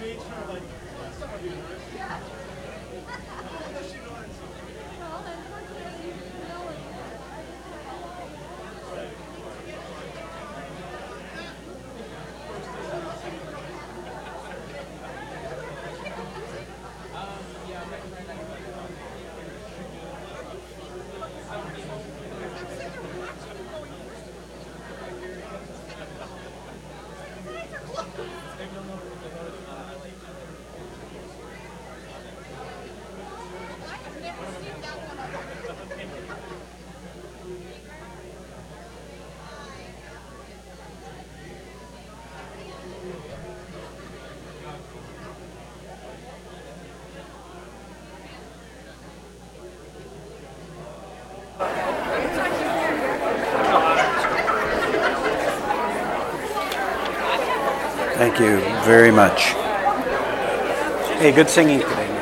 Thank you very much. Hey, good singing today, man.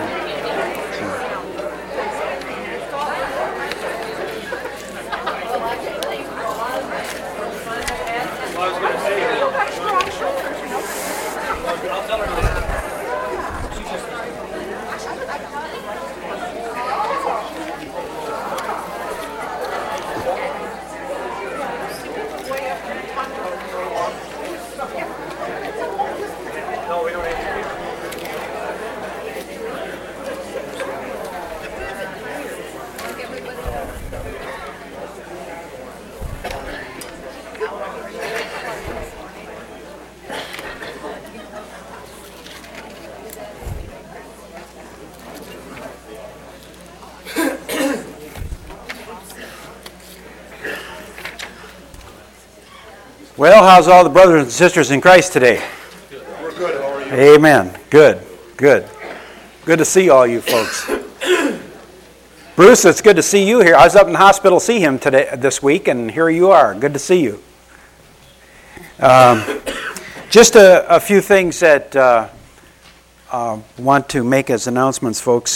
Well, how's all the brothers and sisters in Christ today? We're good. How are you? Amen. Good. Good to see all you folks. Bruce, it's good to see you here. I was up in the hospital to see him this week, and here you are. Good to see you. Just a few things that want to make as announcements, folks.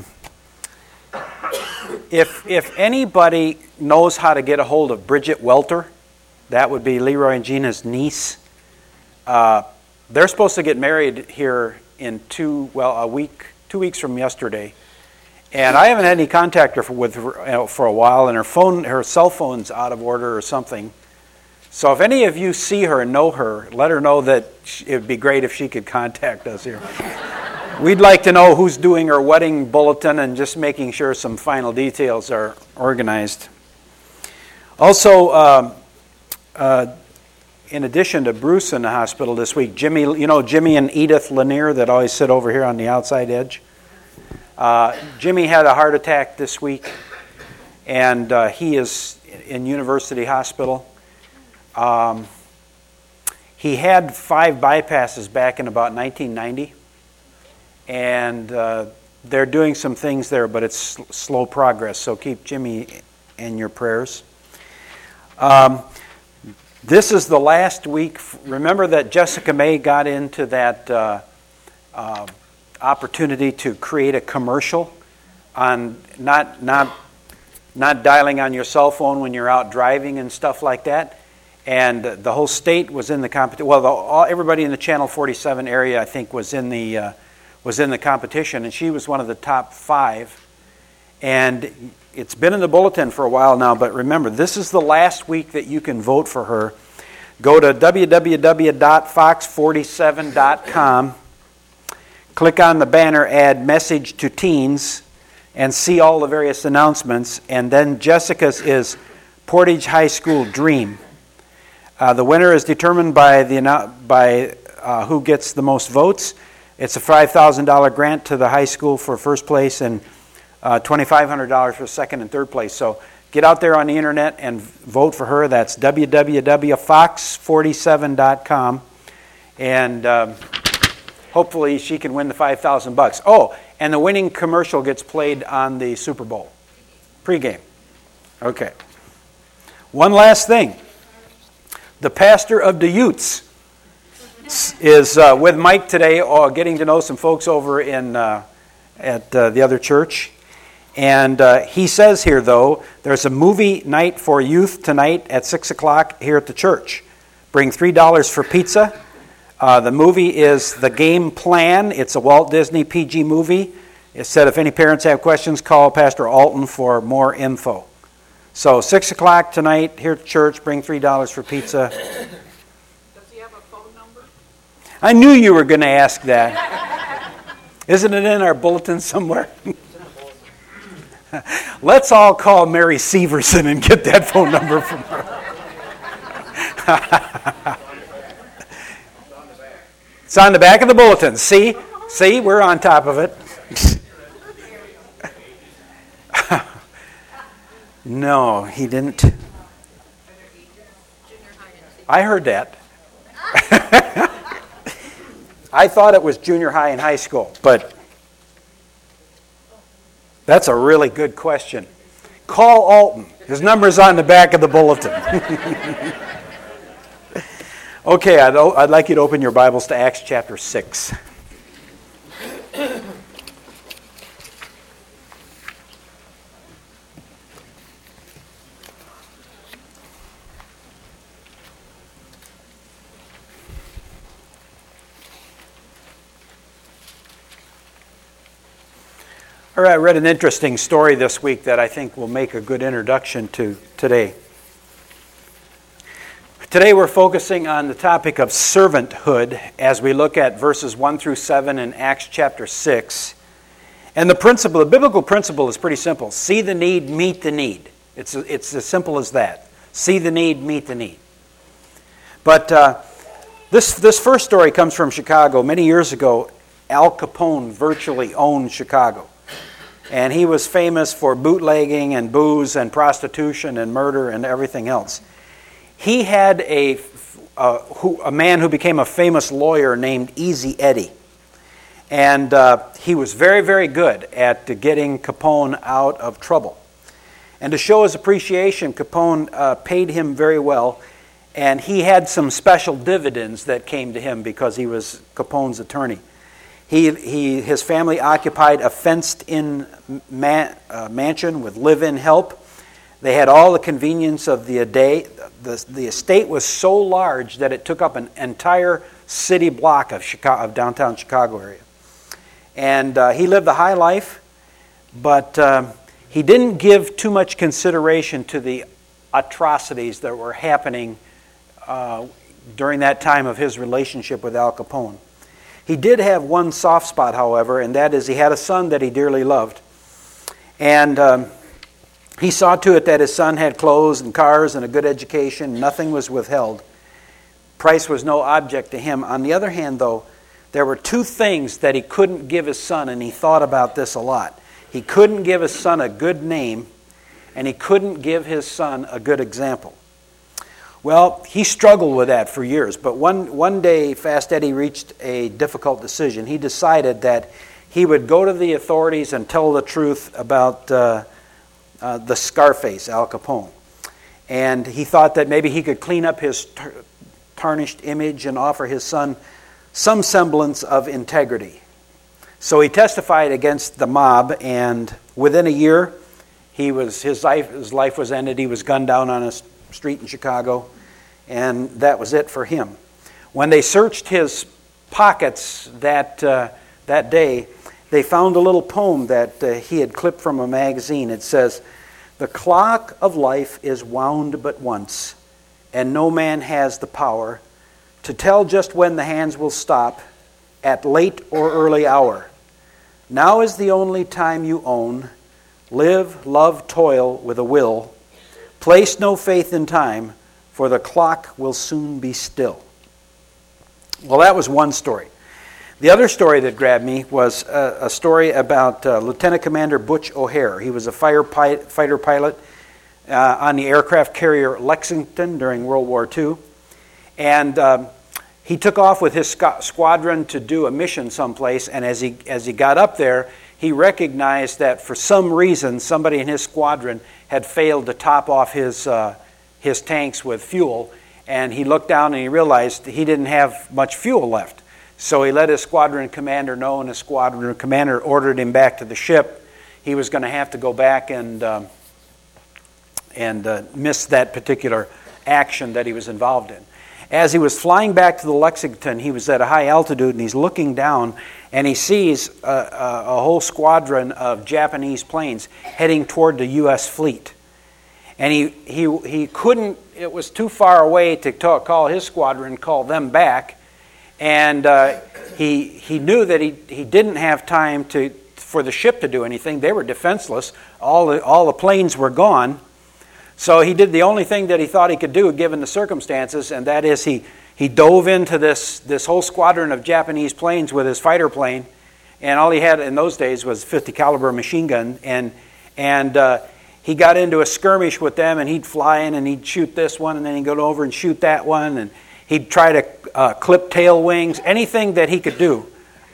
If anybody knows how to get a hold of Bridget Welter, that would be Leroy and Gina's niece. They're supposed to get married here in 2 weeks from yesterday. And I haven't had any contact with her for a while, and her cell phone's out of order or something. So if any of you see her and know her, let her know that it would be great if she could contact us here. We'd like to know who's doing her wedding bulletin and just making sure some final details are organized. Also, in addition to Bruce in the hospital this week, Jimmy and Edith Lanier that always sit over here on the outside edge. Jimmy had a heart attack this week, and he is in University Hospital. He had 5 bypasses back in about 1990, and they're doing some things there, but it's slow progress, so keep Jimmy in your prayers. This is the last week. Remember that Jessica May got into that opportunity to create a commercial on not dialing on your cell phone when you're out driving and stuff like that. And the whole state was in the competition. Well, everybody in the Channel 47 area, I think, was in the competition, and she was one of the top 5. And it's been in the bulletin for a while now, but remember, this is the last week that you can vote for her. Go to www.fox47.com, click on the banner, add message to teens, and see all the various announcements. And then Jessica's is Portage High School Dream. The winner is determined by who gets the most votes. It's a $5,000 grant to the high school for first place and $2,500 for second and third place. So get out there on the internet and vote for her. That's www.fox47.com. And hopefully she can win the $5,000. Oh, and the winning commercial gets played on the Super Bowl pregame. Okay. One last thing. The pastor of the Utes is with Mike today, getting to know some folks over at the other church. And he says here, though, there's a movie night for youth tonight at 6 o'clock here at the church. Bring $3 for pizza. The movie is The Game Plan. It's a Walt Disney PG movie. It said if any parents have questions, call Pastor Alton for more info. So 6 o'clock tonight here at church. Bring $3 for pizza. Does he have a phone number? I knew you were going to ask that. Isn't it in our bulletin somewhere? Let's all call Mary Severson and get that phone number from her. It's on the back of the bulletin. See, we're on top of it. No, he didn't. I heard that. I thought it was junior high and high school, but that's a really good question. Call Alton. His number's on the back of the bulletin. Okay, I'd like you to open your Bibles to Acts chapter 6. All right, I read an interesting story this week that I think will make a good introduction to today. Today we're focusing on the topic of servanthood as we look at verses 1 through 7 in Acts chapter 6. And the biblical principle is pretty simple. See the need, meet the need. It's as simple as that. See the need, meet the need. But this first story comes from Chicago. Many years ago, Al Capone virtually owned Chicago. And he was famous for bootlegging and booze and prostitution and murder and everything else. He had a man who became a famous lawyer named Easy Eddie. And he was very, very good at getting Capone out of trouble. And to show his appreciation, Capone paid him very well. And he had some special dividends that came to him because he was Capone's attorney. His family occupied a fenced-in mansion with live-in help. They had all the convenience of the day. The estate was so large that it took up an entire city block of downtown Chicago area. And he lived a high life, but he didn't give too much consideration to the atrocities that were happening during that time of his relationship with Al Capone. He did have one soft spot, however, and that is he had a son that he dearly loved. And he saw to it that his son had clothes and cars and a good education. Nothing was withheld. Price was no object to him. On the other hand, though, there were two things that he couldn't give his son, and he thought about this a lot. He couldn't give his son a good name, and he couldn't give his son a good example. Well, he struggled with that for years, but one day Fast Eddie reached a difficult decision. He decided that he would go to the authorities and tell the truth about the Scarface, Al Capone. And he thought that maybe he could clean up his tarnished image and offer his son some semblance of integrity. So he testified against the mob, and within a year, his life was ended. He was gunned down on a street in Chicago, and that was it for him. When they searched his pockets that day, they found a little poem that he had clipped from a magazine. It says, "The clock of life is wound but once, and no man has the power to tell just when the hands will stop, at late or early hour. Now is the only time you own. Live, love, toil with a will. Place no faith in time, for the clock will soon be still." Well, that was one story. The other story that grabbed me was a story about Lieutenant Commander Butch O'Hare. He was a fighter pilot on the aircraft carrier Lexington during World War II. And he took off with his squadron to do a mission someplace, and as he got up there, he recognized that for some reason somebody in his squadron had failed to top off his tanks with fuel, and he looked down and he realized he didn't have much fuel left. So he let his squadron commander know, and his squadron commander ordered him back to the ship. He was going to have to go back and miss that particular action that he was involved in. As he was flying back to the Lexington, he was at a high altitude, and he's looking down, and he sees a whole squadron of Japanese planes heading toward the U.S. fleet. And he couldn't, it was too far away to call his squadron, call them back. And he knew that he didn't have time for the ship to do anything. They were defenseless. All the planes were gone. So he did the only thing that he thought he could do given the circumstances, and that is he dove into this whole squadron of Japanese planes with his fighter plane, and all he had in those days was a .50 caliber machine gun, and he got into a skirmish with them, and he'd fly in and he'd shoot this one, and then he'd go over and shoot that one, and he'd try to clip tail wings, anything that he could do.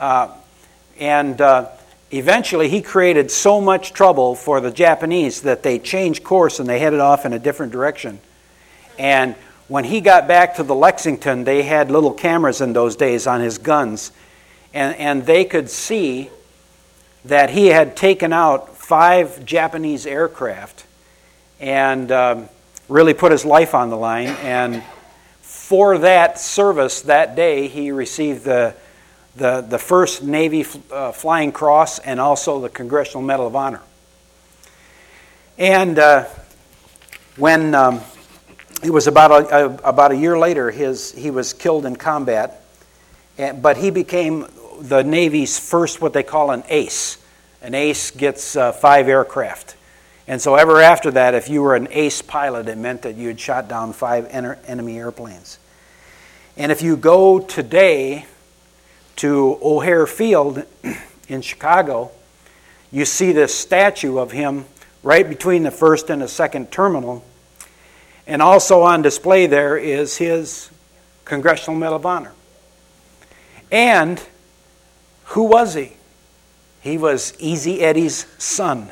Eventually he created so much trouble for the Japanese that they changed course and they headed off in a different direction. And when he got back to the Lexington, they had little cameras in those days on his guns, and they could see that he had taken out 5 Japanese aircraft and really put his life on the line. And for that service that day, he received the first Navy Flying Cross and also the Congressional Medal of Honor. And when it was about a year later, he was killed in combat, but he became the Navy's first what they call an ace. An ace gets 5 aircraft. And so ever after that, if you were an ace pilot, it meant that you had shot down 5 enemy airplanes. And if you go today to O'Hare Field in Chicago, you see this statue of him right between the first and the second terminal. And also on display there is his Congressional Medal of Honor. And who was he? He was Easy Eddie's son.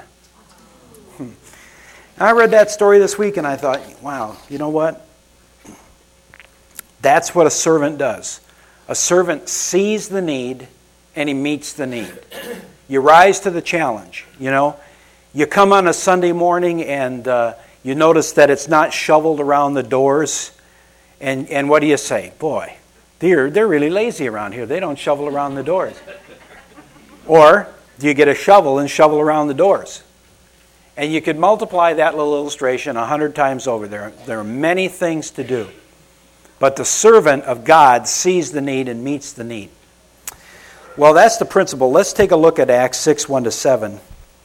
I read that story this week and I thought, wow, you know what? That's what a servant does. A servant sees the need and he meets the need. You rise to the challenge, you know. You come on a Sunday morning and you notice that it's not shoveled around the doors. And what do you say? Boy, they're really lazy around here. They don't shovel around the doors. Or do you get a shovel and shovel around the doors? And you could multiply that little illustration 100 times over. There are many things to do. But the servant of God sees the need and meets the need. Well, that's the principle. Let's take a look at Acts 6, 1-7.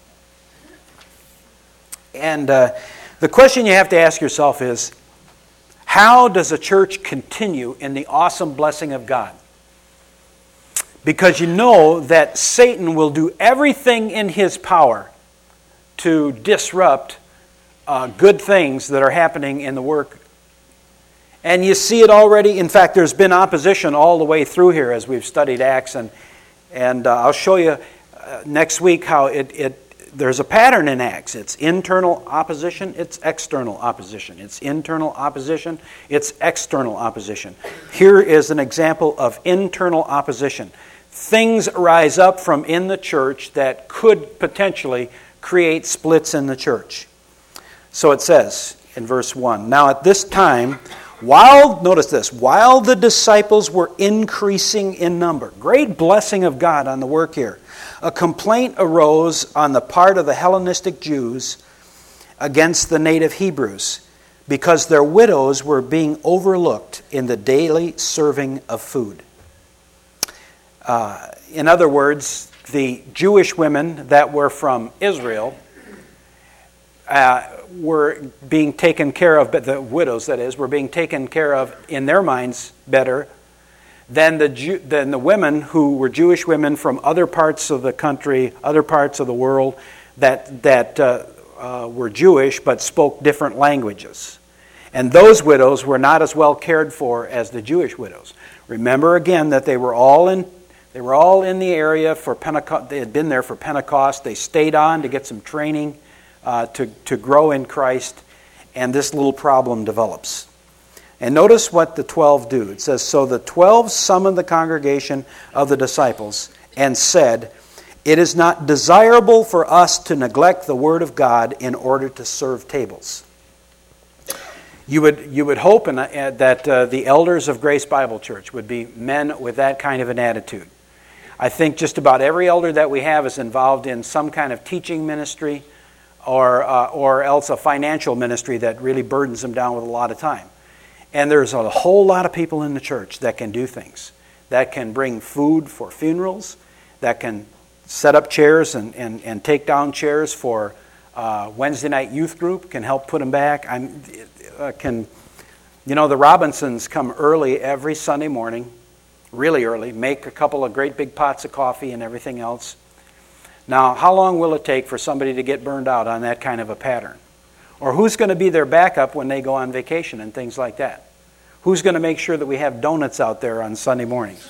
And the question you have to ask yourself is, how does a church continue in the awesome blessing of God? Because you know that Satan will do everything in his power to disrupt good things that are happening in the work. And you see it already. In fact, there's been opposition all the way through here as we've studied Acts. And I'll show you next week how there's a pattern in Acts. It's internal opposition, it's external opposition. It's internal opposition, it's external opposition. Here is an example of internal opposition. Things rise up from in the church that could potentially create splits in the church. So it says in verse 1, now at this time, notice this, while the disciples were increasing in number, great blessing of God on the work here, a complaint arose on the part of the Hellenistic Jews against the native Hebrews because their widows were being overlooked in the daily serving of food. In other words, the Jewish women that were from Israel were being taken care of, but the widows, that is, were being taken care of in their minds better than the women who were Jewish women from other parts of the country, other parts of the world that were Jewish but spoke different languages. And those widows were not as well cared for as the Jewish widows. Remember again that they were all in the area for Pentecost. They had been there for Pentecost. They stayed on to get some training to grow in Christ, and this little problem develops. And notice what the 12 do. It says, so the 12 summoned the congregation of the disciples and said, it is not desirable for us to neglect the word of God in order to serve tables. You would hope that the elders of Grace Bible Church would be men with that kind of an attitude. I think just about every elder that we have is involved in some kind of teaching ministry or else a financial ministry that really burdens them down with a lot of time. And there's a whole lot of people in the church that can do things, that can bring food for funerals, that can set up chairs and take down chairs for Wednesday night youth group, can help put them back. The Robinsons come early every Sunday morning, really early, make a couple of great big pots of coffee and everything else. Now, how long will it take for somebody to get burned out on that kind of a pattern? Or who's going to be their backup when they go on vacation and things like that? Who's going to make sure that we have donuts out there on Sunday mornings?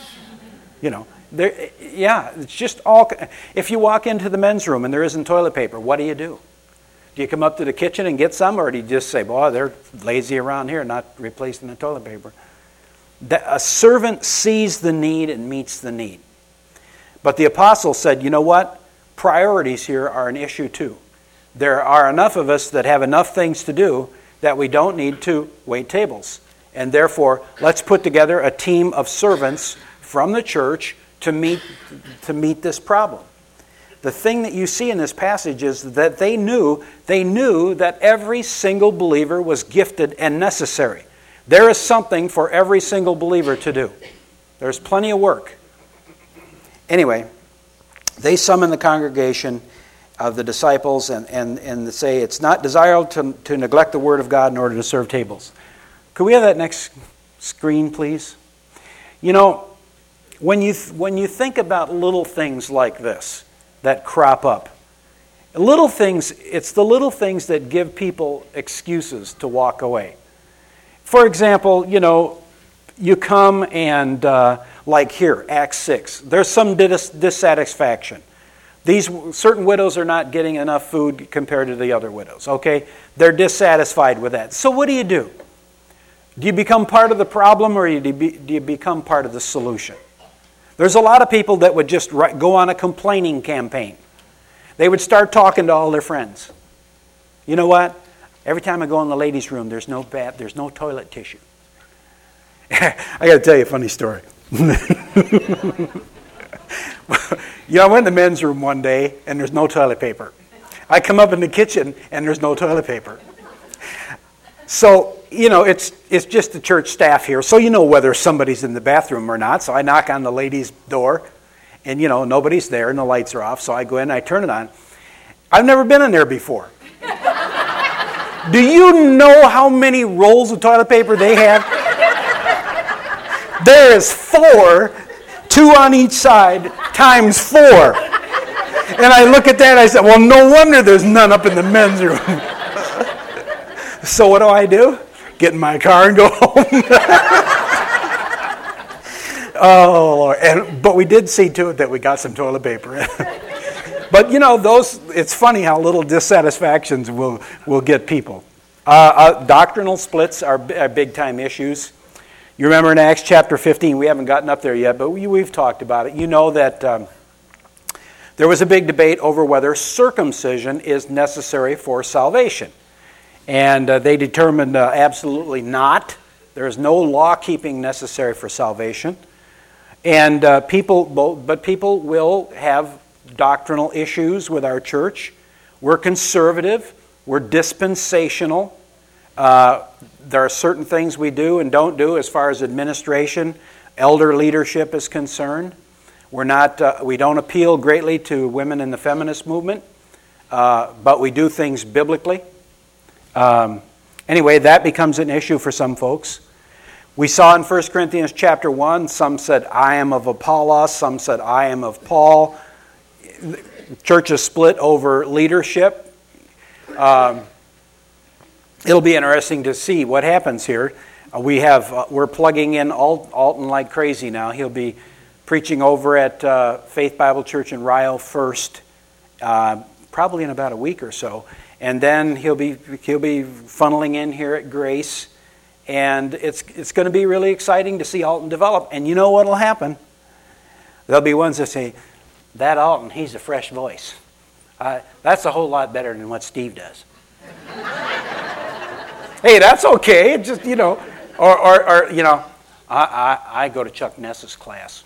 It's just all. If you walk into the men's room and there isn't toilet paper, what do? Do you come up to the kitchen and get some, or do you just say, boy, they're lazy around here, not replacing the toilet paper? A servant sees the need and meets the need. But the apostle said, you know what? Priorities here are an issue too. There are enough of us that have enough things to do that we don't need to wait tables. And therefore, let's put together a team of servants from the church to meet this problem. The thing that you see in this passage is that they knew that every single believer was gifted and necessary. There is something for every single believer to do. There's plenty of work. Anyway, they summon the congregation of the disciples and say it's not desirable to neglect the Word of God in order to serve tables. Could we have that next screen, please? When you think about little things like this that crop up, it's the little things that give people excuses to walk away. For example, you come and, like here, Acts 6, there's some dissatisfaction. These certain widows are not getting enough food compared to the other widows, okay? They're dissatisfied with that. So what do? Do you become part of the problem, or do you become part of the solution? There's a lot of people that would just go on a complaining campaign. They would start talking to all their friends. You know what? Every time I go in the ladies' room, there's no toilet tissue. I got to tell you a funny story. I went in the men's room one day, and there's no toilet paper. I come up in the kitchen, and there's no toilet paper. So, it's just the church staff here, so you know whether somebody's in the bathroom or not. So I knock on the ladies' door, and, nobody's there, and the lights are off. So I go in, and I turn it on. I've never been in there before. Do you know how many rolls of toilet paper they have? There is 4, 2 on each side, times 4. And I look at that, I said, well, no wonder there's none up in the men's room. So what do? Get in my car and go home. Oh, Lord. But we did see to it that we got some toilet paper. But, it's funny how little dissatisfactions will get people. Doctrinal splits are big-time issues. You remember in Acts chapter 15, we haven't gotten up there yet, but we've talked about it. You know that there was a big debate over whether circumcision is necessary for salvation. And they determined absolutely not. There is no law-keeping necessary for salvation. And people will have doctrinal issues with our church. We're conservative. We're dispensational. There are certain things we do and don't do as far as administration, elder leadership is concerned. We don't appeal greatly to women in the feminist movement, but we do things biblically. Anyway, that becomes an issue for some folks. We saw in 1 Corinthians chapter 1, some said, I am of Apollos, some said, I am of Paul. Churches split over leadership. It'll be interesting to see what happens here. We're plugging in Alton like crazy now. He'll be preaching over at Faith Bible Church in Ryle first, probably in about a week or so. And then he'll be funneling in here at Grace, and it's going to be really exciting to see Alton develop. And you know what'll happen? There'll be ones that say, "That Alton, he's a fresh voice. That's a whole lot better than what Steve does." Hey, that's okay. It just, I go to Chuck Ness's class.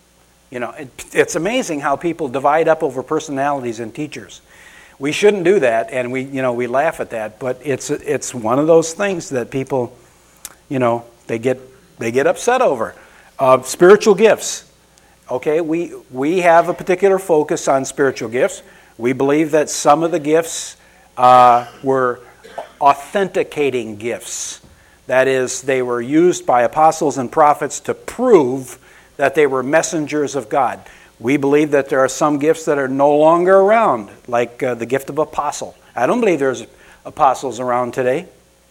It's amazing how people divide up over personalities and teachers. We shouldn't do that, and we laugh at that. But it's one of those things that people, they get upset over. Spiritual gifts. Okay, we have a particular focus on spiritual gifts. We believe that some of the gifts were authenticating gifts. That is, they were used by apostles and prophets to prove that they were messengers of God. We believe that there are some gifts that are no longer around, like the gift of apostle. I don't believe there's apostles around today.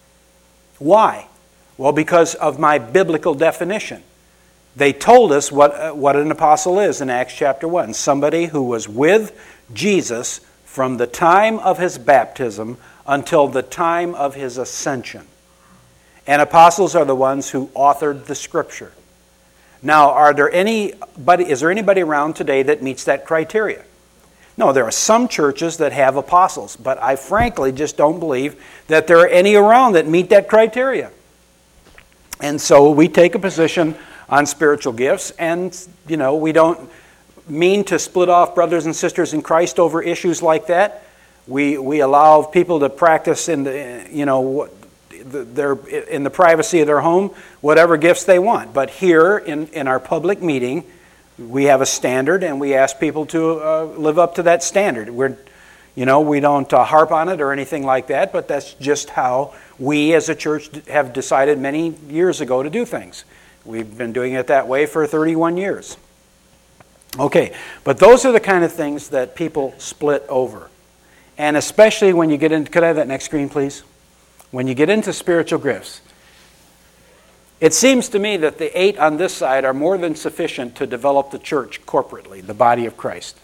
Why? Well, because of my biblical definition. They told us what an apostle is in Acts chapter 1. Somebody who was with Jesus from the time of his baptism until the time of his ascension. And apostles are the ones who authored the Scripture. Now, is there anybody around today that meets that criteria? No, there are some churches that have apostles, but I frankly just don't believe that there are any around that meet that criteria. And so we take a position on spiritual gifts, and, we don't mean to split off brothers and sisters in Christ over issues like that. We allow people to practice in the privacy of their home whatever gifts they want. But here in our public meeting, we have a standard, and we ask people to live up to that standard. We don't harp on it or anything like that, but that's just how we as a church have decided many years ago to do things. We've been doing it that way for 31 years. Okay, but those are the kind of things that people split over. And especially when you get into, could I have that next screen, please? When you get into spiritual gifts, it seems to me that the 8 on this side are more than sufficient to develop the church corporately, the body of Christ.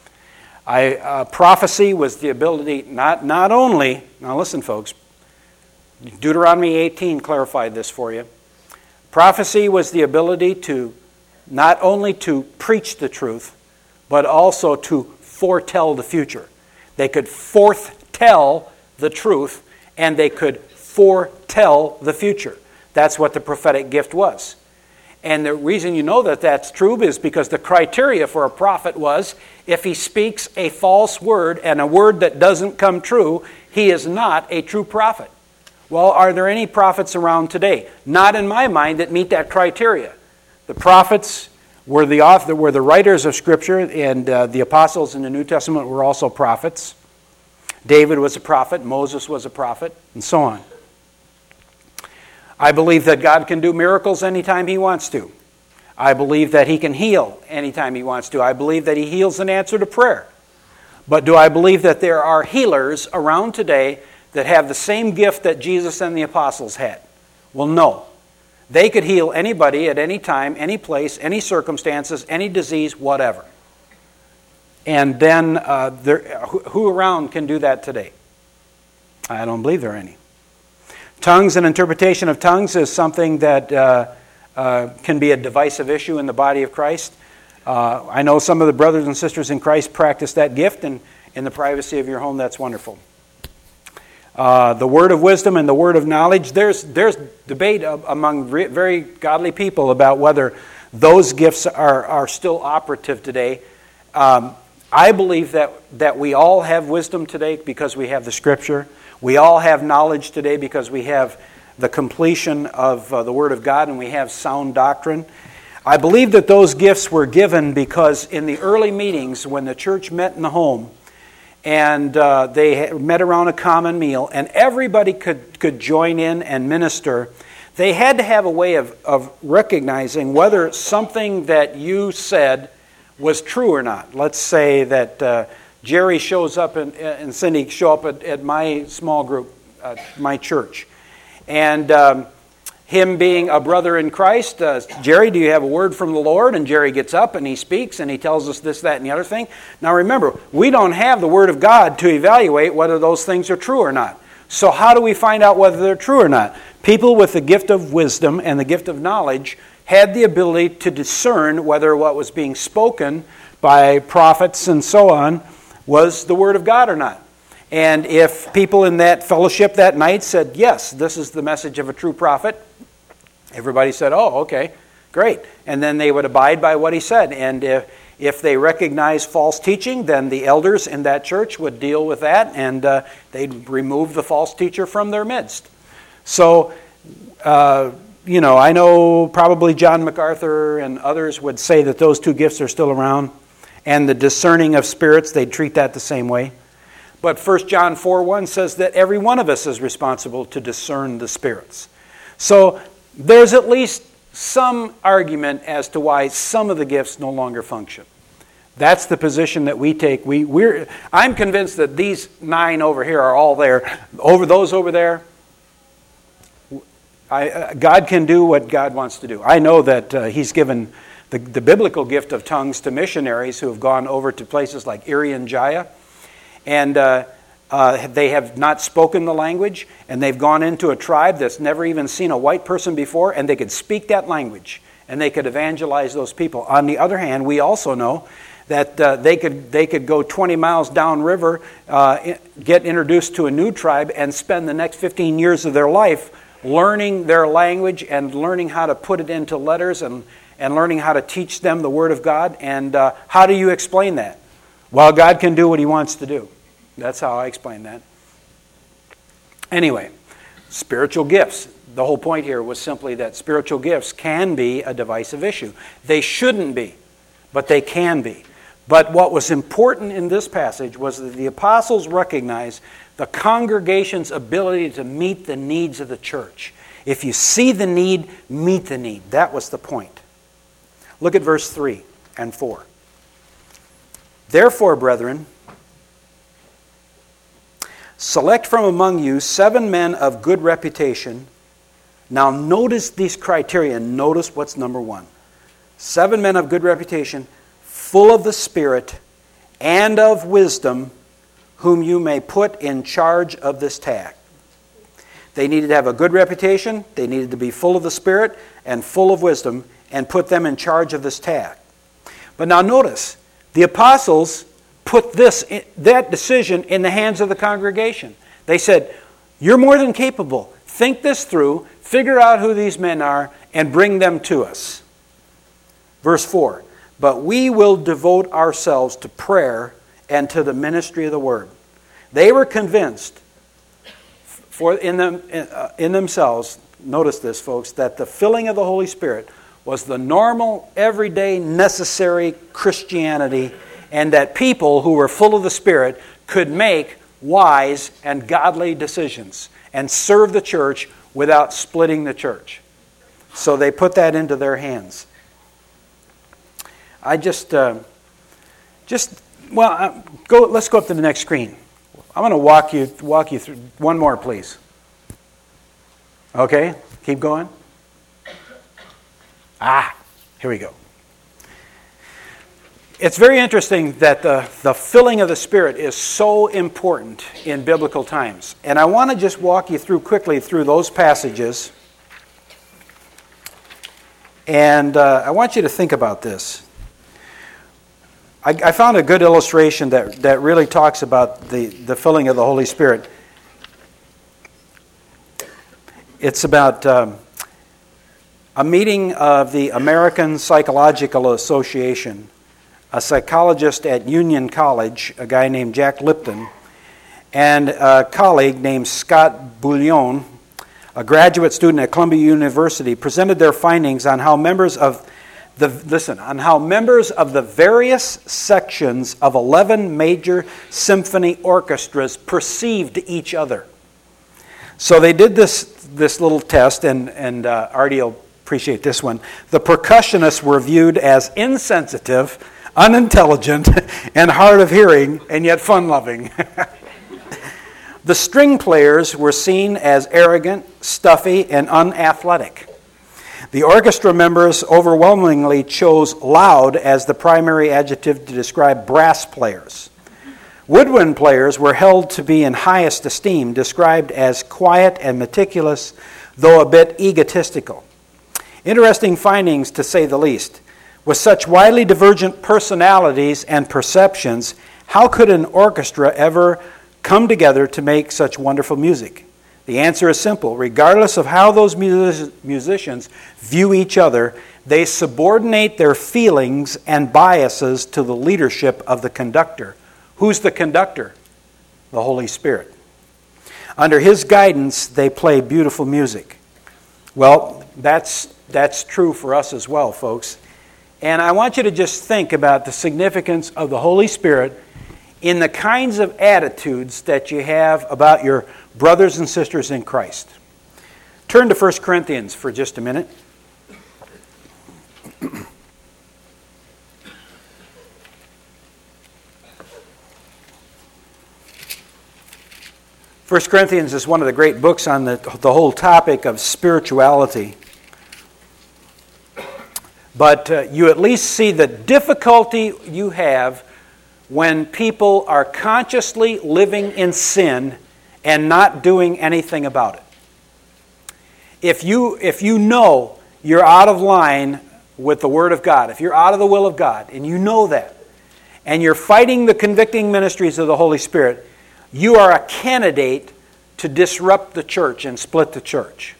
Prophecy was the ability, not only, now listen folks, Deuteronomy 18 clarified this for you. Prophecy was the ability to not only to preach the truth, but also to foretell the future. They could foretell the truth, and they could foretell the future. That's what the prophetic gift was. And the reason you know that that's true is because the criteria for a prophet was, if he speaks a false word and a word that doesn't come true, he is not a true prophet. Well, are there any prophets around today? Not in my mind that meet that criteria. The prophets were the writers of Scripture, and the apostles in the New Testament were also prophets. David was a prophet, Moses was a prophet, and so on. I believe that God can do miracles anytime He wants to. I believe that He can heal anytime He wants to. I believe that He heals in answer to prayer. But do I believe that there are healers around today that have the same gift that Jesus and the apostles had? Well, no. They could heal anybody at any time, any place, any circumstances, any disease, whatever. And then, who around can do that today? I don't believe there are any. Tongues and interpretation of tongues is something that can be a divisive issue in the body of Christ. I know some of the brothers and sisters in Christ practice that gift, and in the privacy of your home, that's wonderful. The word of wisdom and the word of knowledge, there's debate among very godly people about whether those gifts are still operative today. I believe that we all have wisdom today because we have the Scripture. We all have knowledge today because we have the completion of the Word of God and we have sound doctrine. I believe that those gifts were given because in the early meetings when the church met in the home, and they met around a common meal, and everybody could join in and minister, they had to have a way of recognizing whether something that you said was true or not. Let's say that Jerry shows up and Cindy show up at my small group, my church. And him being a brother in Christ, Jerry, do you have a word from the Lord? And Jerry gets up and he speaks and he tells us this, that, and the other thing. Now remember, we don't have the Word of God to evaluate whether those things are true or not. So how do we find out whether they're true or not? People with the gift of wisdom and the gift of knowledge had the ability to discern whether what was being spoken by prophets and so on was the Word of God or not. And if people in that fellowship that night said, yes, this is the message of a true prophet, everybody said, oh, okay, great. And then they would abide by what he said. And if they recognized false teaching, then the elders in that church would deal with that, and they'd remove the false teacher from their midst. So, I know probably John MacArthur and others would say that those two gifts are still around. And the discerning of spirits, they'd treat that the same way. But 1 John 4:1 says that every one of us is responsible to discern the spirits. So there's at least some argument as to why some of the gifts no longer function. That's the position that we take. I'm convinced that these 9 over here are all there. Those over there, God can do what God wants to do. I know that He's given the biblical gift of tongues to missionaries who have gone over to places like Irian Jaya, and they have not spoken the language, and they've gone into a tribe that's never even seen a white person before, and they could speak that language, and they could evangelize those people. On the other hand, we also know that they could go 20 miles downriver, get introduced to a new tribe, and spend the next 15 years of their life learning their language and learning how to put it into letters and learning how to teach them the Word of God. And how do you explain that? Well, God can do what He wants to do. That's how I explain that. Anyway, spiritual gifts. The whole point here was simply that spiritual gifts can be a divisive issue. They shouldn't be, but they can be. But what was important in this passage was that the apostles recognized the congregation's ability to meet the needs of the church. If you see the need, meet the need. That was the point. Look at verse 3 and 4. Therefore, brethren, select from among you 7 men of good reputation. Now notice these criteria. Notice what's number 1. 7 men of good reputation, full of the Spirit and of wisdom, whom you may put in charge of this task. They needed to have a good reputation. They needed to be full of the Spirit and full of wisdom, and put them in charge of this task. But now notice, the apostles put that decision in the hands of the congregation. They said, you're more than capable. Think this through, figure out who these men are, and bring them to us. Verse 4, but we will devote ourselves to prayer and to the ministry of the Word. They were convinced in themselves, notice this, folks, that the filling of the Holy Spirit was the normal, everyday, necessary Christianity, and that people who were full of the Spirit could make wise and godly decisions and serve the church without splitting the church. So they put that into their hands. Let's go up to the next screen. I'm going to walk you through one more, please. Okay, keep going. Here we go. It's very interesting that the filling of the Spirit is so important in biblical times. And I want to just walk you through quickly through those passages. And I want you to think about this. I found a good illustration that really talks about the filling of the Holy Spirit. It's about a meeting of the American Psychological Association. A psychologist at Union College, a guy named Jack Lipton, and a colleague named Scott Bouillon, a graduate student at Columbia University, presented their findings on how members of the various sections of 11 major symphony orchestras perceived each other. So they did this little test, and Artie will appreciate this one. The percussionists were viewed as insensitive, unintelligent, and hard of hearing, and yet fun-loving. The string players were seen as arrogant, stuffy, and unathletic. The orchestra members overwhelmingly chose loud as the primary adjective to describe brass players. Woodwind players were held to be in highest esteem, described as quiet and meticulous, though a bit egotistical. Interesting findings, to say the least. With such widely divergent personalities and perceptions, how could an orchestra ever come together to make such wonderful music? The answer is simple. Regardless of how those musicians view each other, they subordinate their feelings and biases to the leadership of the conductor. Who's the conductor? The Holy Spirit. Under His guidance, they play beautiful music. Well, that's true for us as well, folks. And I want you to just think about the significance of the Holy Spirit in the kinds of attitudes that you have about your brothers and sisters in Christ. Turn to 1 Corinthians for just a minute. 1 Corinthians is one of the great books on the whole topic of spirituality. But you at least see the difficulty you have when people are consciously living in sin and not doing anything about it. If you know you're out of line with the Word of God, if you're out of the will of God, and you know that, and you're fighting the convicting ministries of the Holy Spirit, you are a candidate to disrupt the church and split the church.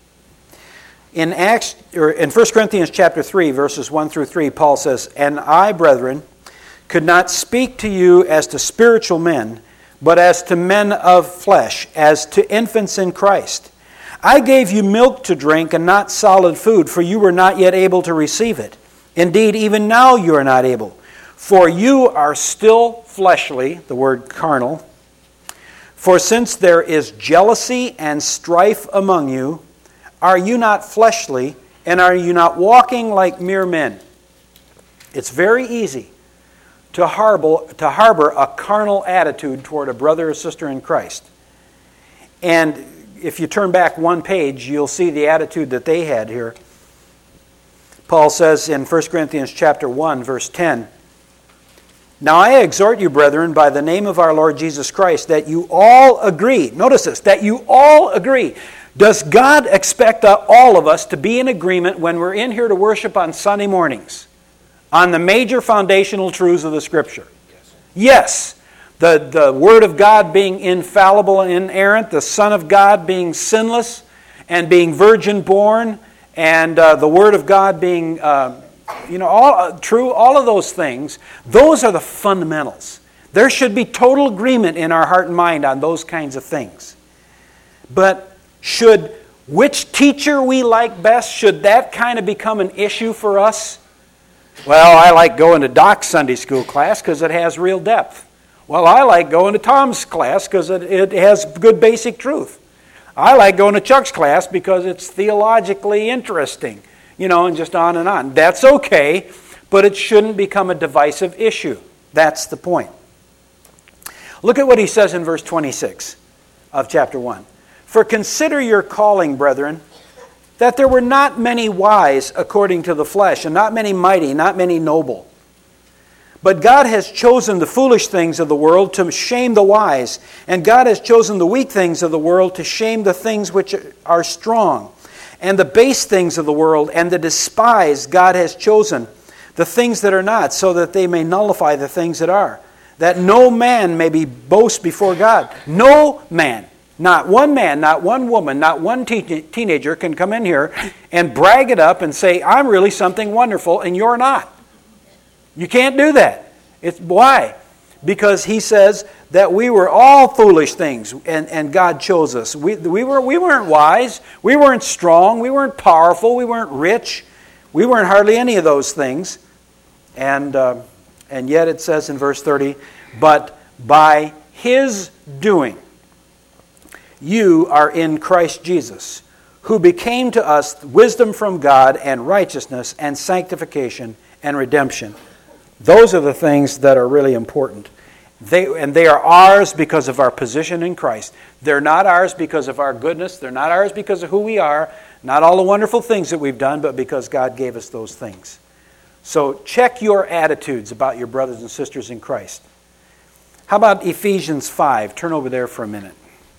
In 1 Corinthians chapter 3, verses 1 through 3, Paul says, "And I, brethren, could not speak to you as to spiritual men, but as to men of flesh, as to infants in Christ. I gave you milk to drink and not solid food, for you were not yet able to receive it. Indeed, even now you are not able. For you are still fleshly," the word carnal. "For since there is jealousy and strife among you, are you not fleshly, and are you not walking like mere men?" It's very easy to harbor a carnal attitude toward a brother or sister in Christ. And if you turn back one page, you'll see the attitude that they had here. Paul says in 1 Corinthians chapter 1, verse 10, "Now I exhort you, brethren, by the name of our Lord Jesus Christ, that you all agree." Notice this, that you all agree. Does God expect all of us to be in agreement when we're in here to worship on Sunday mornings on the major foundational truths of the Scripture? Yes. The Word of God being infallible and inerrant, the Son of God being sinless and being virgin-born, and the Word of God being all true, all of those things, those are the fundamentals. There should be total agreement in our heart and mind on those kinds of things. But should which teacher we like best, should that kind of become an issue for us? Well, I like going to Doc's Sunday school class because it has real depth. Well, I like going to Tom's class because it has good basic truth. I like going to Chuck's class because it's theologically interesting, and just on and on. That's okay, but it shouldn't become a divisive issue. That's the point. Look at what he says in verse 26 of chapter 1. "For consider your calling, brethren, that there were not many wise according to the flesh, and not many mighty, not many noble. But God has chosen the foolish things of the world to shame the wise, and God has chosen the weak things of the world to shame the things which are strong. And the base things of the world and the despised God has chosen, the things that are not, so that they may nullify the things that are, that no man may be boast before God." No man, not one man, not one woman, not one teenager can come in here and brag it up and say, "I'm really something wonderful," and you're not. You can't do that. Why? Because he says that we were all foolish things, and God chose us. We weren't wise. We weren't strong. We weren't powerful. We weren't rich. We weren't hardly any of those things. And yet it says in verse 30, "But by His doing, you are in Christ Jesus, who became to us wisdom from God and righteousness and sanctification and redemption." Those are the things that are really important. They are ours because of our position in Christ. They're not ours because of our goodness. They're not ours because of who we are. Not all the wonderful things that we've done, but because God gave us those things. So check your attitudes about your brothers and sisters in Christ. How about Ephesians 5? Turn over there for a minute.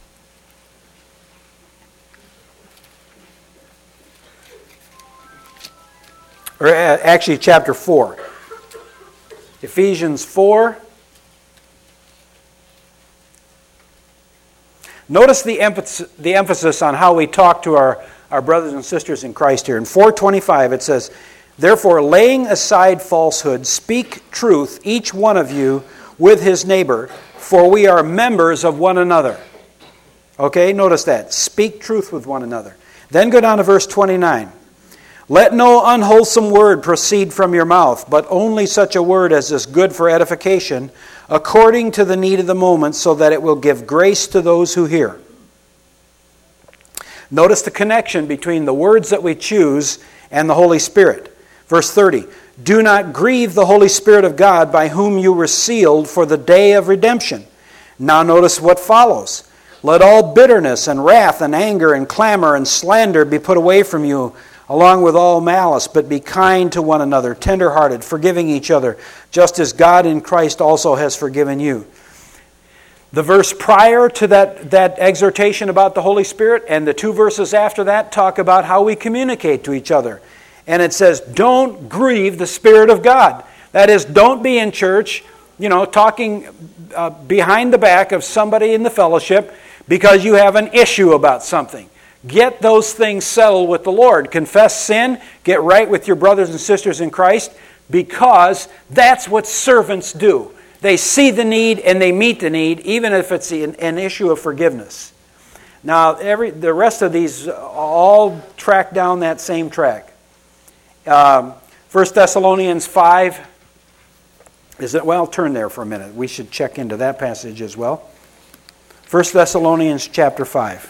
Or actually chapter 4. Ephesians 4. Notice the emphasis on how we talk to our brothers and sisters in Christ here. In 4:25 it says, "Therefore, laying aside falsehood, speak truth, each one of you with his neighbor, for we are members of one another." Okay, notice that. Speak truth with one another. Then go down to verse 29. "Let no unwholesome word proceed from your mouth, but only such a word as is good for edification, according to the need of the moment, so that it will give grace to those who hear." Notice the connection between the words that we choose and the Holy Spirit. Verse 30, "Do not grieve the Holy Spirit of God, by whom you were sealed for the day of redemption." Now notice what follows. "Let all bitterness and wrath and anger and clamor and slander be put away from you, along with all malice, but be kind to one another, tender-hearted, forgiving each other, just as God in Christ also has forgiven you." The verse prior to that exhortation about the Holy Spirit and the two verses after that talk about how we communicate to each other. And it says, don't grieve the Spirit of God. That is, don't be in church, talking behind the back of somebody in the fellowship because you have an issue about something. Get those things settled with the Lord. Confess sin, get right with your brothers and sisters in Christ, because that's what servants do. They see the need and they meet the need, even if it's an issue of forgiveness. Now, the rest of these all track down that same track. 1 Thessalonians 5, turn there for a minute. We should check into that passage as well. 1 Thessalonians chapter 5.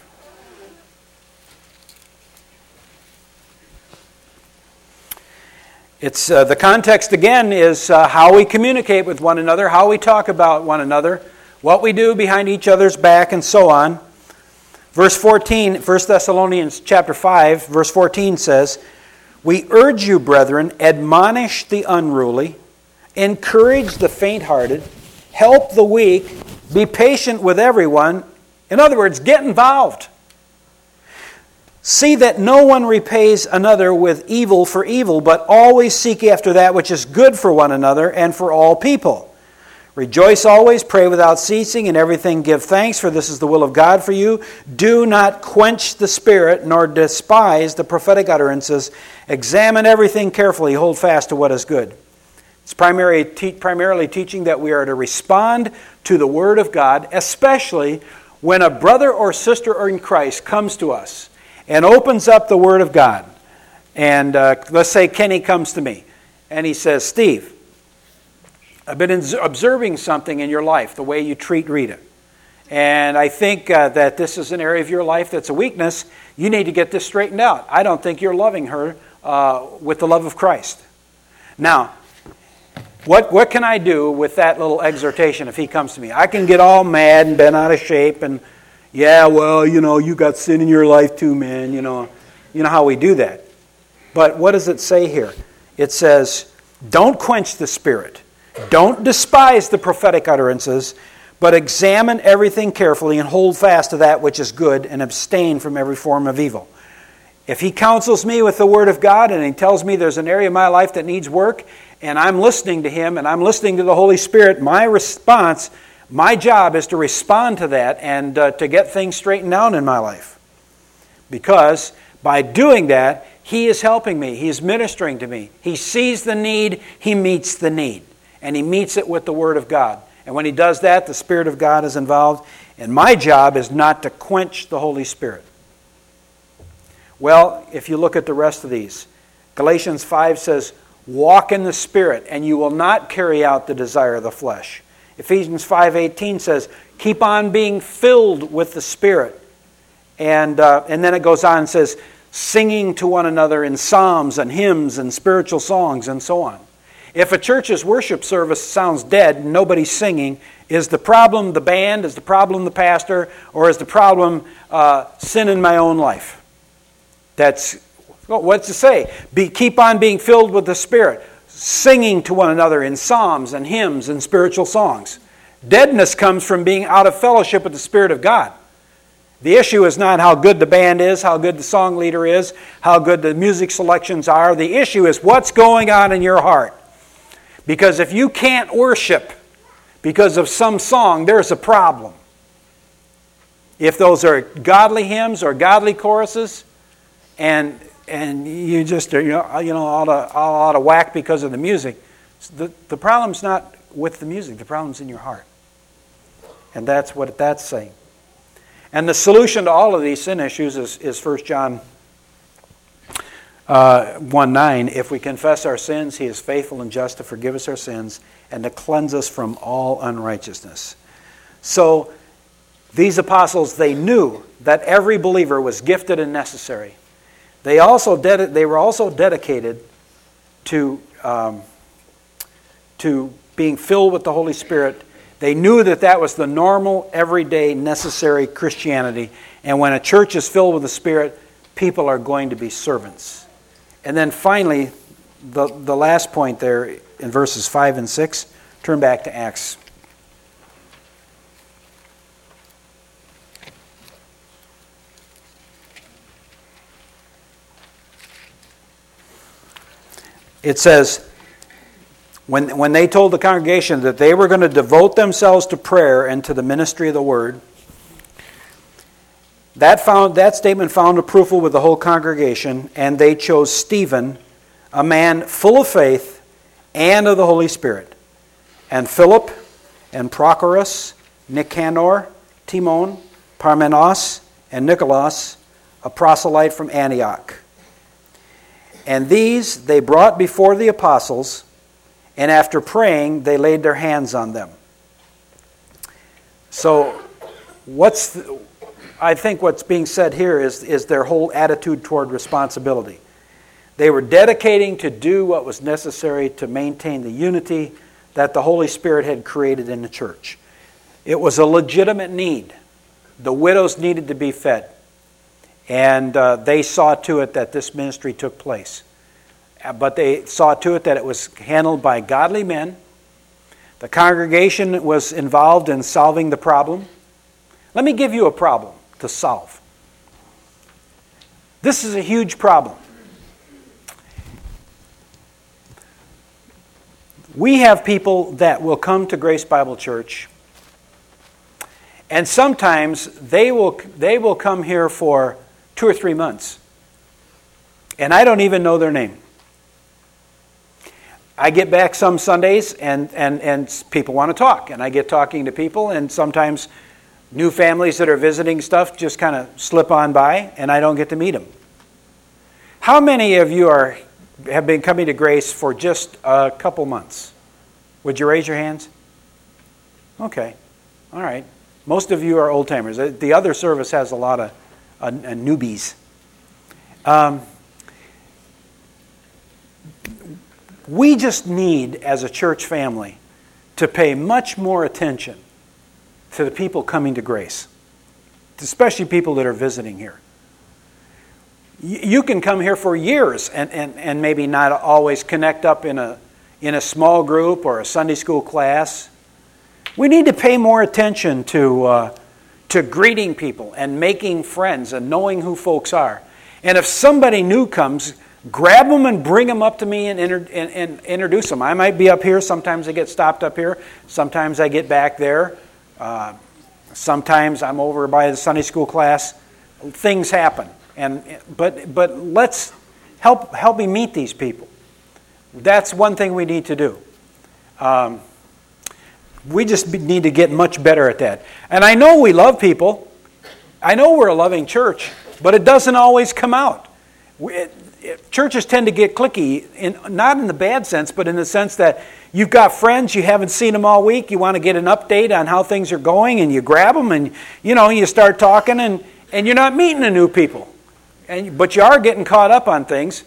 It's the context again is how we communicate with one another, how we talk about one another, what we do behind each other's back, and so on. Verse 14, 1 Thessalonians chapter 5, verse 14 says, "We urge you, brethren, admonish the unruly, encourage the faint-hearted, help the weak, be patient with everyone." In other words, get involved. "See that no one repays another with evil for evil, but always seek after that which is good for one another and for all people. Rejoice always, pray without ceasing, in everything give thanks, for this is the will of God for you. Do not quench the Spirit, nor despise the prophetic utterances. Examine everything carefully, hold fast to what is good." It's primarily teaching that we are to respond to the Word of God, especially when a brother or sister in Christ comes to us and opens up the Word of God. And let's say Kenny comes to me and he says, "Steve, I've been observing something in your life, the way you treat Rita. And I think that this is an area of your life that's a weakness. You need to get this straightened out. I don't think you're loving her with the love of Christ." Now, what can I do with that little exhortation if he comes to me? I can get all mad and bent out of shape and, "Yeah, well, you got sin in your life too, man." You know how we do that. But what does it say here? It says, don't quench the Spirit. Don't despise the prophetic utterances, but examine everything carefully and hold fast to that which is good and abstain from every form of evil. If he counsels me with the Word of God and he tells me there's an area of my life that needs work, and I'm listening to him and I'm listening to the Holy Spirit, my job is to respond to that and to get things straightened out in my life. Because by doing that, he is helping me. He is ministering to me. He sees the need. He meets the need. And he meets it with the Word of God. And when he does that, the Spirit of God is involved. And my job is not to quench the Holy Spirit. Well, if you look at the rest of these, Galatians 5 says, "Walk in the Spirit, and you will not carry out the desire of the flesh." Ephesians 5:18 says, "Keep on being filled with the Spirit." And then it goes on and says, "Singing to one another in psalms and hymns and spiritual songs," and so on. If a church's worship service sounds dead and nobody's singing, is the problem the band, is the problem the pastor, or is the problem sin in my own life? What's it say? Keep on being filled with the Spirit, singing to one another in psalms and hymns and spiritual songs. Deadness comes from being out of fellowship with the Spirit of God. The issue is not how good the band is, how good the song leader is, how good the music selections are. The issue is what's going on in your heart. Because if you can't worship because of some song, there's a problem. If those are godly hymns or godly choruses, and you just are all out of whack because of the music, the problem's not with the music. The problem's in your heart. And that's what that's saying. And the solution to all of these sin issues is 1 John 1:9. If we confess our sins, He is faithful and just to forgive us our sins and to cleanse us from all unrighteousness. So these apostles, they knew that every believer was gifted and necessary. They were also dedicated to being filled with the Holy Spirit. They knew that was the normal, everyday, necessary Christianity. And when a church is filled with the Spirit, people are going to be servants. And then finally, the last point there in verses 5 and 6, turn back to Acts. It says, when they told the congregation that they were going to devote themselves to prayer and to the ministry of the Word, that statement found approval with the whole congregation, and they chose Stephen, a man full of faith and of the Holy Spirit, and Philip, and Prochorus, Nicanor, Timon, Parmenas, and Nicholas, a proselyte from Antioch. And these they brought before the apostles, and after praying, they laid their hands on them. So, I think what's being said here is their whole attitude toward responsibility. They were dedicating to do what was necessary to maintain the unity that the Holy Spirit had created in the church. It was a legitimate need. The widows needed to be fed. And they saw to it that this ministry took place. But they saw to it that it was handled by godly men. The congregation was involved in solving the problem. Let me give you a problem to solve. This is a huge problem. We have people that will come to Grace Bible Church, and sometimes they will come here for 2 or 3 months, and I don't even know their name. I get back some Sundays, and people want to talk, and I get talking to people, and sometimes new families that are visiting stuff just kind of slip on by, and I don't get to meet them. How many of you have been coming to Grace for just a couple months? Would you raise your hands? Okay. All right. Most of you are old-timers. The other service has a lot of newbies. We just need, as a church family, to pay much more attention to the people coming to Grace, especially people that are visiting here. You can come here for years and maybe not always connect up in a small group or a Sunday school class. We need to pay more attention to greeting people and making friends and knowing who folks are. And if somebody new comes, grab them and bring them up to me and introduce them. I might be up here. Sometimes I get stopped up here. Sometimes I get back there. Sometimes I'm over by the Sunday school class. Things happen. But let's help me meet these people. That's one thing we need to do. We just need to get much better at that. And I know we love people. I know we're a loving church, but it doesn't always come out. Churches tend to get cliquey, not in the bad sense, but in the sense that you've got friends, you haven't seen them all week, you want to get an update on how things are going, and you grab them, and you start talking, and you're not meeting the new people. But you are getting caught up on things.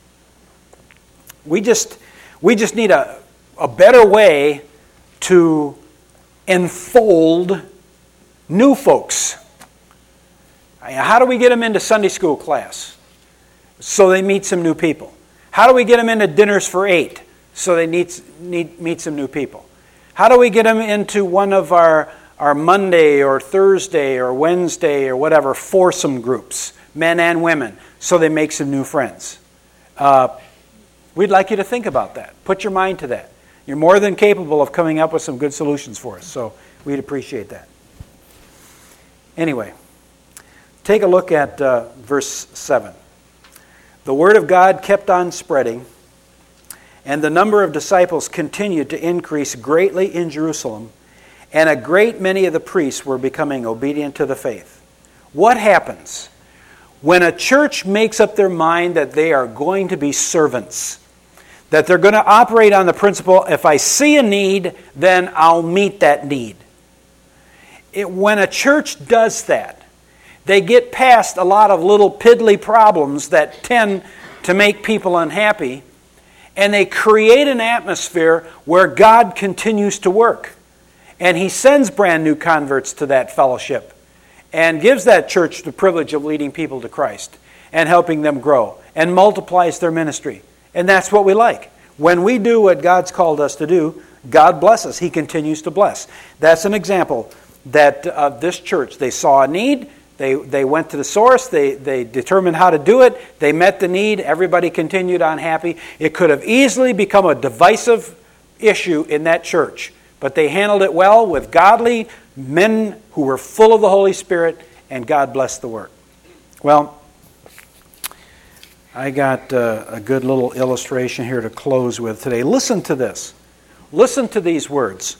We just need a better way to enfold new folks. How do we get them into Sunday school class so they meet some new people? How do we get them into dinners for 8 so they meet some new people? How do we get them into one of our Monday or Thursday or Wednesday or whatever foursome groups, men and women, so they make some new friends? We'd like you to think about that. Put your mind to that. You're more than capable of coming up with some good solutions for us, so we'd appreciate that. Anyway, take a look at verse 7. The word of God kept on spreading, and the number of disciples continued to increase greatly in Jerusalem, and a great many of the priests were becoming obedient to the faith. What happens when a church makes up their mind that they are going to be servants? That they're going to operate on the principle, if I see a need, then I'll meet that need. When a church does that, they get past a lot of little piddly problems that tend to make people unhappy, and they create an atmosphere where God continues to work. And He sends brand new converts to that fellowship and gives that church the privilege of leading people to Christ and helping them grow and multiplies their ministry. And that's what we like. When we do what God's called us to do, God blesses. He continues to bless. That's an example that this church, they saw a need, they went to the source, they determined how to do it, they met the need, everybody continued on happy. It could have easily become a divisive issue in that church, but they handled it well with godly men who were full of the Holy Spirit, and God blessed the work. Well, I got a good little illustration here to close with today. Listen to this. Listen to these words.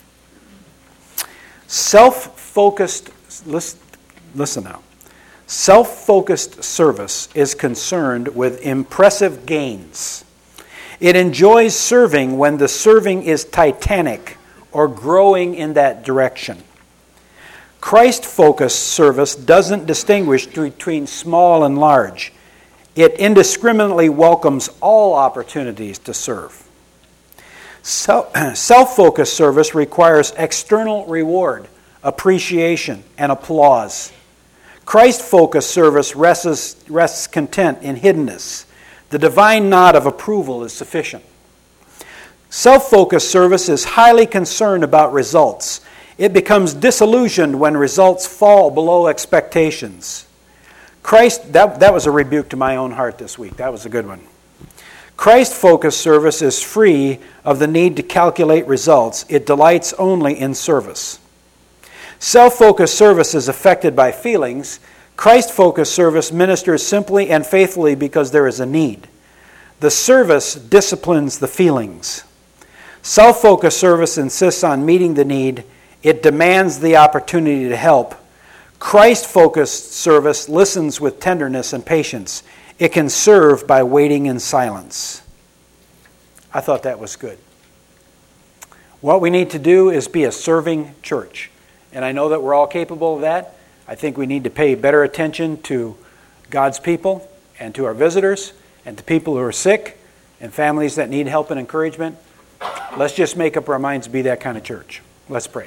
Self-focused, listen now. Self-focused service is concerned with impressive gains. It enjoys serving when the serving is titanic or growing in that direction. Christ-focused service doesn't distinguish between small and large. It indiscriminately welcomes all opportunities to serve. Self-focused service requires external reward, appreciation, and applause. Christ-focused service rests content in hiddenness. The divine nod of approval is sufficient. Self-focused service is highly concerned about results. It becomes disillusioned when results fall below expectations. That was a rebuke to my own heart this week. That was a good one. Christ-focused service is free of the need to calculate results. It delights only in service. Self-focused service is affected by feelings. Christ-focused service ministers simply and faithfully because there is a need. The service disciplines the feelings. Self-focused service insists on meeting the need. It demands the opportunity to help. Christ-focused service listens with tenderness and patience. It can serve by waiting in silence. I thought that was good. What we need to do is be a serving church. And I know that we're all capable of that. I think we need to pay better attention to God's people and to our visitors and to people who are sick and families that need help and encouragement. Let's just make up our minds to be that kind of church. Let's pray.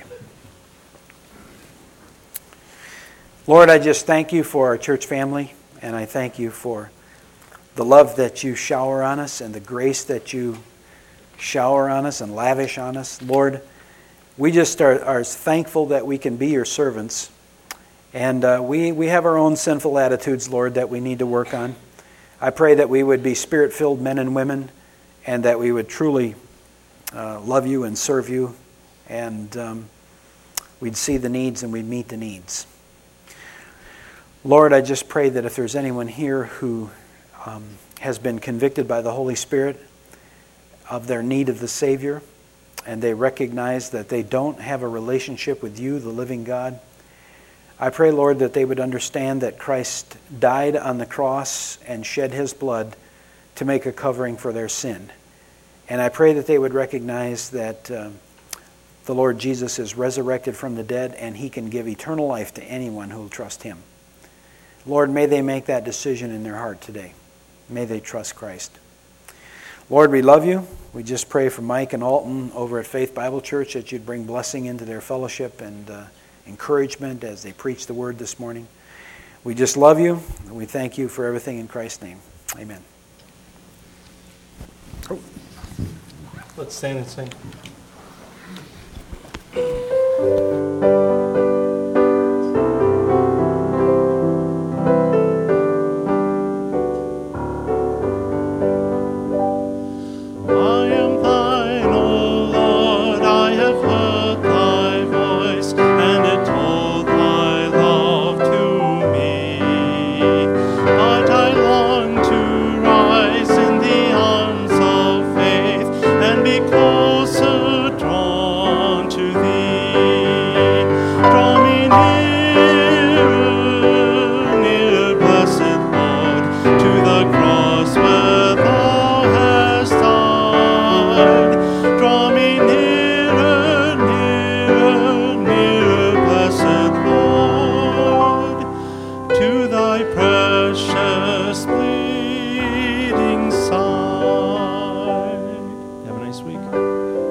Lord, I just thank you for our church family, and I thank you for the love that you shower on us and the grace that you shower on us and lavish on us. Lord, we just are thankful that we can be your servants, and we have our own sinful attitudes, Lord, that we need to work on. I pray that we would be Spirit-filled men and women, and that we would truly love you and serve you, and we'd see the needs and we'd meet the needs. Lord, I just pray that if there's anyone here who has been convicted by the Holy Spirit of their need of the Savior, and they recognize that they don't have a relationship with you, the living God, I pray, Lord, that they would understand that Christ died on the cross and shed His blood to make a covering for their sin. And I pray that they would recognize that the Lord Jesus is resurrected from the dead, and He can give eternal life to anyone who will trust Him. Lord, may they make that decision in their heart today. May they trust Christ. Lord, we love you. We just pray for Mike and Alton over at Faith Bible Church that you'd bring blessing into their fellowship and encouragement as they preach the word this morning. We just love you, and we thank you for everything in Christ's name. Amen. Let's stand and sing. Lord, I have heard thy voice, and it told thy love. week.